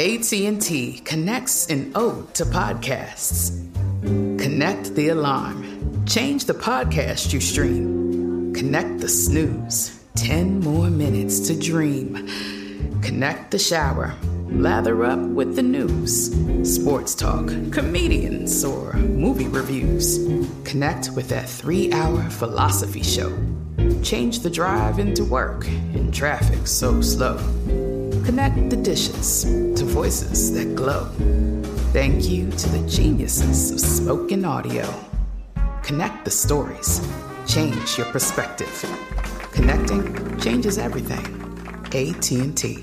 AT&T connects an ode to podcasts. Connect the alarm. Change the podcast you stream. Connect the snooze. 10 more minutes to dream. Connect the shower. Lather up with the news. Sports talk, comedians, or movie reviews. Connect with that 3-hour philosophy show. Change the drive into work in traffic so slow. Connect the dishes to voices that glow. Thank you to the geniuses of spoken audio. Connect the stories. Change your perspective. Connecting changes everything. AT&T.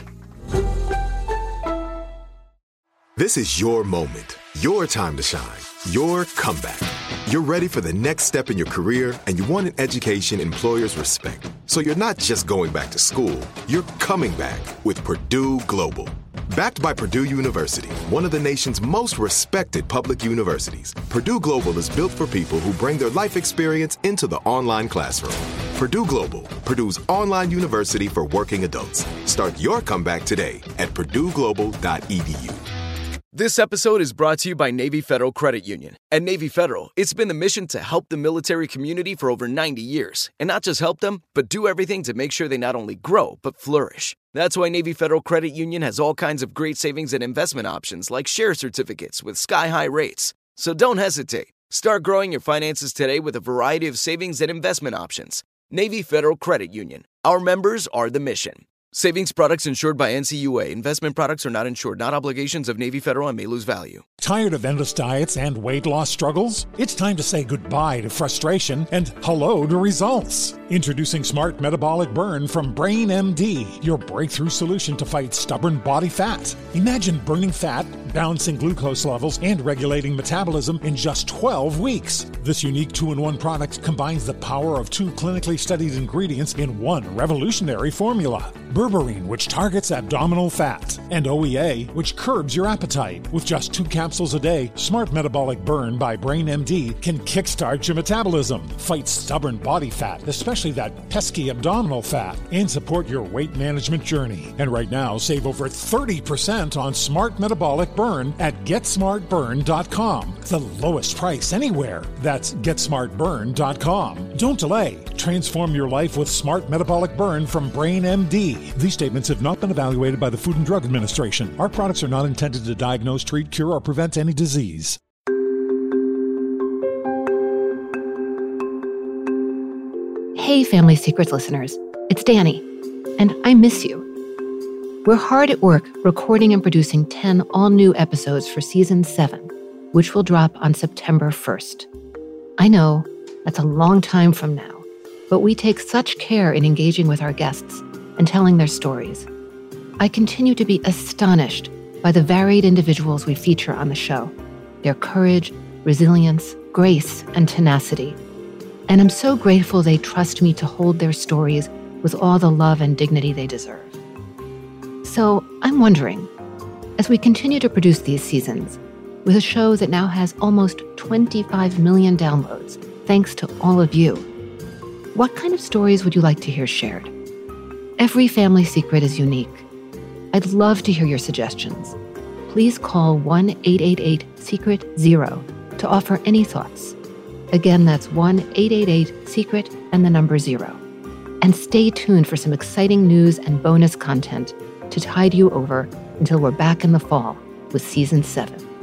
This is your moment, your time to shine, your comeback. You're ready for the next step in your career, and you want an education employers respect. So you're not just going back to school, you're coming back with Purdue Global. Backed by Purdue University, one of the nation's most respected public universities, Purdue Global is built for people who bring their life experience into the online classroom. Purdue Global, Purdue's online university for working adults. Start your comeback today at purdueglobal.edu. This episode is brought to you by Navy Federal Credit Union. At Navy Federal, it's been the mission to help the military community for over 90 years. And not just help them, but do everything to make sure they not only grow, but flourish. That's why Navy Federal Credit Union has all kinds of great savings and investment options like share certificates with sky-high rates. So don't hesitate. Start growing your finances today with a variety of savings and investment options. Navy Federal Credit Union. Our members are the mission. Savings products insured by NCUA. Investment products are not insured, not obligations of Navy Federal and may lose value. Tired of endless diets and weight loss struggles? It's time to say goodbye to frustration and hello to results. Introducing Smart Metabolic Burn from Brain MD, your breakthrough solution to fight stubborn body fat. Imagine burning fat, balancing glucose levels, and regulating metabolism in just 12 weeks. This unique 2-in-1 product combines the power of 2 clinically studied ingredients in one revolutionary formula. Berberine, which targets abdominal fat, and OEA, which curbs your appetite. With just 2 capsules a day, Smart Metabolic Burn by Brain MD can kickstart your metabolism, fight stubborn body fat, especially that pesky abdominal fat, and support your weight management journey. And right now, save over 30% on Smart Metabolic Burn at GetSmartBurn.com. The lowest price anywhere. That's GetSmartBurn.com. Don't delay. Transform your life with Smart Metabolic Burn from Brain MD. These statements have not been evaluated by the Food and Drug Administration. Our products are not intended to diagnose, treat, cure, or prevent any disease. Hey, Family Secrets listeners. It's Danny, and I miss you. We're hard at work recording and producing 10 all-new episodes for Season 7, which will drop on September 1st. I know, that's a long time from now, but we take such care in engaging with our guests and telling their stories. I continue to be astonished by the varied individuals we feature on the show, their courage, resilience, grace, and tenacity. And I'm so grateful they trust me to hold their stories with all the love and dignity they deserve. So I'm wondering, as we continue to produce these seasons, with a show that now has almost 25 million downloads, thanks to all of you, what kind of stories would you like to hear shared? Every family secret is unique. I'd love to hear your suggestions. Please call 1-888-SECRET-0 to offer any thoughts. Again, that's 1-888-SECRET and the number 0. And stay tuned for some exciting news and bonus content to tide you over until we're back in the fall with Season 7.